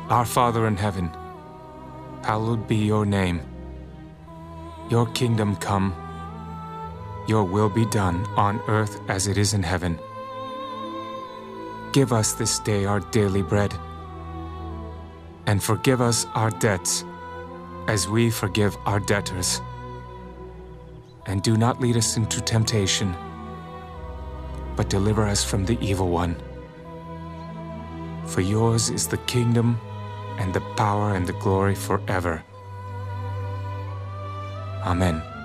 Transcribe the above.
Our Father in heaven, hallowed be your name. Your kingdom come, your will be done on earth as it is in heaven. Give us this day our daily bread, and forgive us our debts as we forgive our debtors. And do not lead us into temptation, but deliver us from the evil one. For yours is the kingdom, and the power, and the glory forever. Amen.